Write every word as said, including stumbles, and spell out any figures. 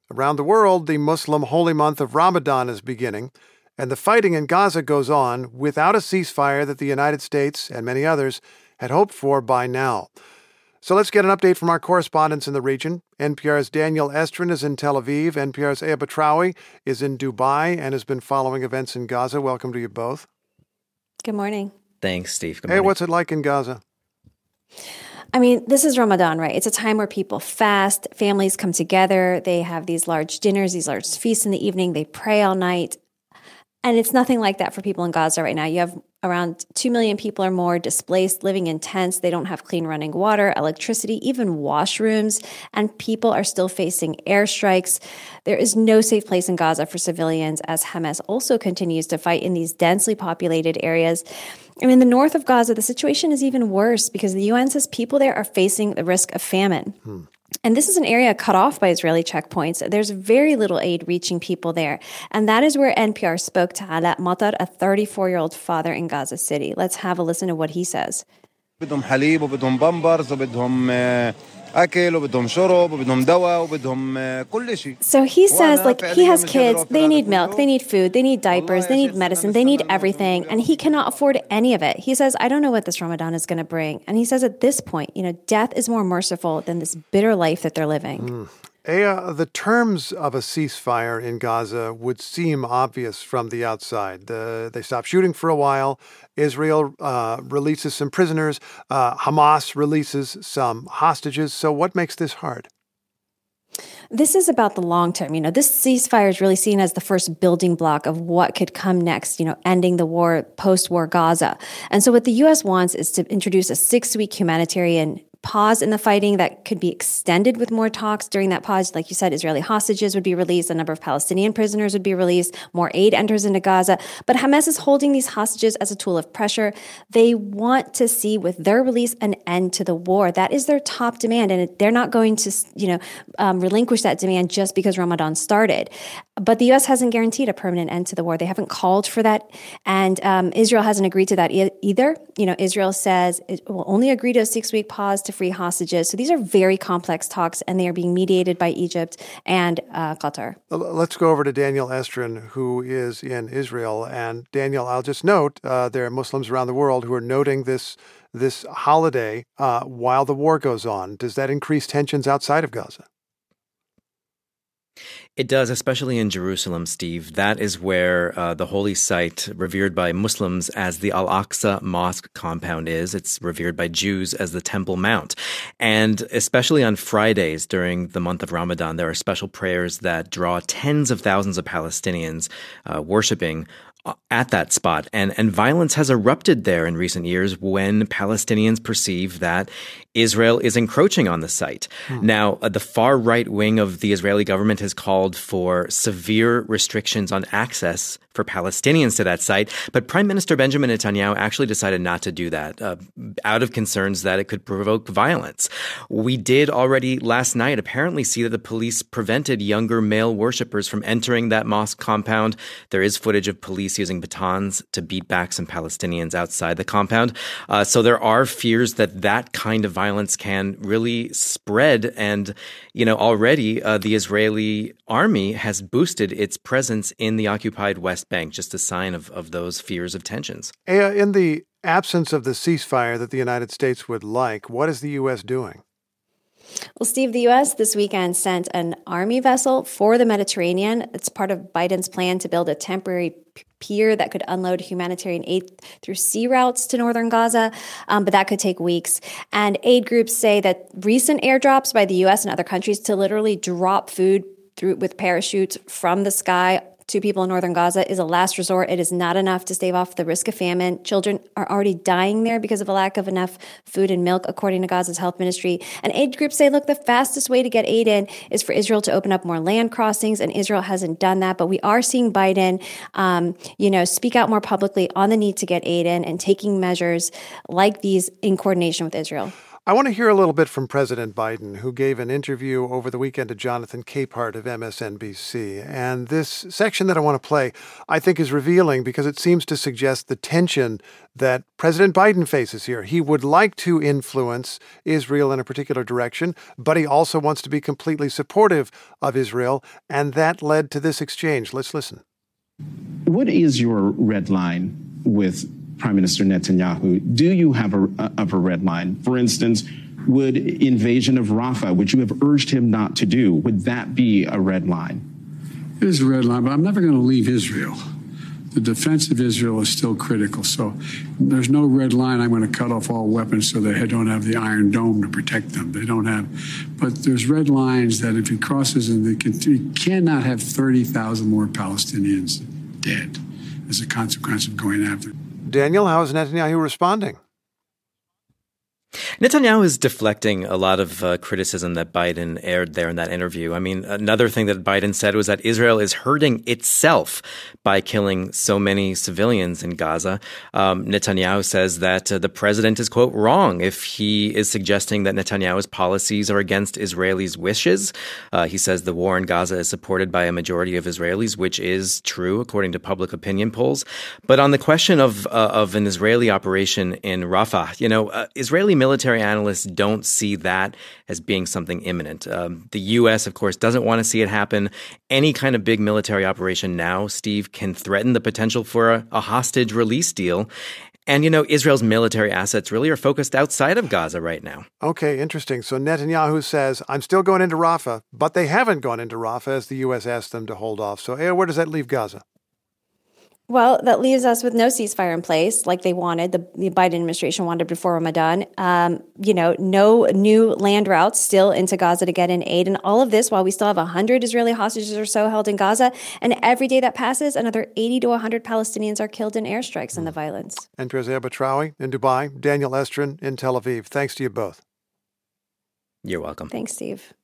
Around the world, the Muslim holy month of Ramadan is beginning, and the fighting in Gaza goes on without a ceasefire that the United States and many others had hoped for by now. So let's get an update from our correspondents in the region. N P R's Daniel Estrin is in Tel Aviv. N P R's Aya Batrawi is in Dubai and has been following events in Gaza. Welcome to you both. Good morning. Thanks, Steve. Good hey, morning. what's it like in Gaza? I mean, this is Ramadan, right? It's a time where people fast, families come together, they have these large dinners, these large feasts in the evening, they pray all night. And it's nothing like that for people in Gaza right now. You have around two million people or more displaced, living in tents. They don't have clean running water, electricity, even washrooms, and people are still facing airstrikes. There is no safe place in Gaza for civilians as Hamas also continues to fight in these densely populated areas. And in the north of Gaza, the situation is even worse because the U N says people there are facing the risk of famine. Hmm. And this is an area cut off by Israeli checkpoints. There's very little aid reaching people there. And that is where N P R spoke to Ala Matar, a thirty-four-year-old father in Gaza City. Let's have a listen to what he says. بدهم حليب وبدهم بامبرز وبدهم أكل وبدهم شرب وبدهم دواء وبدهم كل شيء. So he says, like, he has kids, they need milk, they need food, they need diapers, they need medicine, they need everything, and he cannot afford any of it. He says, I don't know what this Ramadan is going to bring. And he says at this point, you know, death is more merciful than this bitter life that they're living. Mm. Aya, the terms of a ceasefire in Gaza would seem obvious from the outside. The, they stop shooting for a while. Israel uh, releases some prisoners. Uh, Hamas releases some hostages. So what makes this hard? This is about the long term. You know, this ceasefire is really seen as the first building block of what could come next, you know, ending the war, post-war Gaza. And so what the U S wants is to introduce a six-week humanitarian pause in the fighting that could be extended with more talks. During that pause, like you said, Israeli hostages would be released, a number of Palestinian prisoners would be released, more aid enters into Gaza. But Hamas is holding these hostages as a tool of pressure. They want to see with their release an end to the war. That is their top demand, and they're not going to, you know, um, relinquish that demand just because Ramadan started. But the U S hasn't guaranteed a permanent end to the war. They haven't called for that, and um, Israel hasn't agreed to that e- either. You know, Israel says it will only agree to a six-week pause to free hostages. So these are very complex talks, and they are being mediated by Egypt and uh, Qatar. Let's go over to Daniel Estrin, who is in Israel. And Daniel, I'll just note uh, there are Muslims around the world who are noting this this holiday uh, while the war goes on. Does that increase tensions outside of Gaza? It does, especially in Jerusalem, Steve. That is where uh, the holy site, revered by Muslims as the Al-Aqsa Mosque compound is. It's revered by Jews as the Temple Mount. And especially on Fridays during the month of Ramadan, there are special prayers that draw tens of thousands of Palestinians uh, worshiping at that spot. And, and violence has erupted there in recent years when Palestinians perceive that Israel is encroaching on the site. Hmm. Now, uh, the far right wing of the Israeli government has called for severe restrictions on access for Palestinians to that site. But Prime Minister Benjamin Netanyahu actually decided not to do that uh, out of concerns that it could provoke violence. We did already last night apparently see that the police prevented younger male worshippers from entering that mosque compound. There is footage of police using batons to beat back some Palestinians outside the compound. Uh, so there are fears that that kind of violence can really spread. And, you know, already uh, the Israeli army has boosted its presence in the occupied West Bank, just a sign of, of those fears of tensions. Aya, in the absence of the ceasefire that the United States would like, what is the U S doing? Well, Steve, the U S this weekend sent an army vessel for the Mediterranean. It's part of Biden's plan to build a temporary pier that could unload humanitarian aid through sea routes to northern Gaza, um, but that could take weeks. And aid groups say that recent airdrops by the U S and other countries to literally drop food through with parachutes from the sky to people in northern Gaza is a last resort. It is not enough to stave off the risk of famine. Children are already dying there because of a lack of enough food and milk, according to Gaza's health ministry. And aid groups say, look, the fastest way to get aid in is for Israel to open up more land crossings, and Israel hasn't done that. But we are seeing Biden, um, you know, speak out more publicly on the need to get aid in and taking measures like these in coordination with Israel. I want to hear a little bit from President Biden, who gave an interview over the weekend to Jonathan Capehart of M S N B C. And this section that I want to play, I think, is revealing because it seems to suggest the tension that President Biden faces here. He would like to influence Israel in a particular direction, but he also wants to be completely supportive of Israel. And that led to this exchange. Let's listen. What is your red line with Prime Minister Netanyahu? Do you have a, of a red line? For instance, would invasion of Rafah, which you have urged him not to do, would that be a red line? It is a red line, but I'm never going to leave Israel. The defense of Israel is still critical. So there's no red line. I'm going to cut off all weapons so they don't have the Iron Dome to protect them. They don't have. But there's red lines that if he crosses, and they can, he cannot have thirty thousand more Palestinians dead as a consequence of going after. Daniel, how is Netanyahu responding? Netanyahu is deflecting a lot of uh, criticism that Biden aired there in that interview. I mean, another thing that Biden said was that Israel is hurting itself by killing so many civilians in Gaza. Um, Netanyahu says that uh, the president is, quote, wrong if he is suggesting that Netanyahu's policies are against Israelis' wishes. Uh, he says the war in Gaza is supported by a majority of Israelis, which is true, according to public opinion polls. But on the question of, uh, of an Israeli operation in Rafah, you know, uh, Israeli military analysts don't see that as being something imminent. Um, the U S, of course, doesn't want to see it happen. Any kind of big military operation now, Steve, can threaten the potential for a, a hostage release deal. And, you know, Israel's military assets really are focused outside of Gaza right now. Okay, interesting. So Netanyahu says, I'm still going into Rafah, but they haven't gone into Rafah as the U S asked them to hold off. So, Aya, where does that leave Gaza? Well, that leaves us with no ceasefire in place like they wanted, the, the Biden administration wanted before Ramadan. Um, you know, no new land routes still into Gaza to get in aid. And all of this while we still have one hundred Israeli hostages or so held in Gaza. And every day that passes, another eighty to one hundred Palestinians are killed in airstrikes in the violence. Andres Batrawi in Dubai, Daniel Estrin in Tel Aviv. Thanks to you both. You're welcome. Thanks, Steve.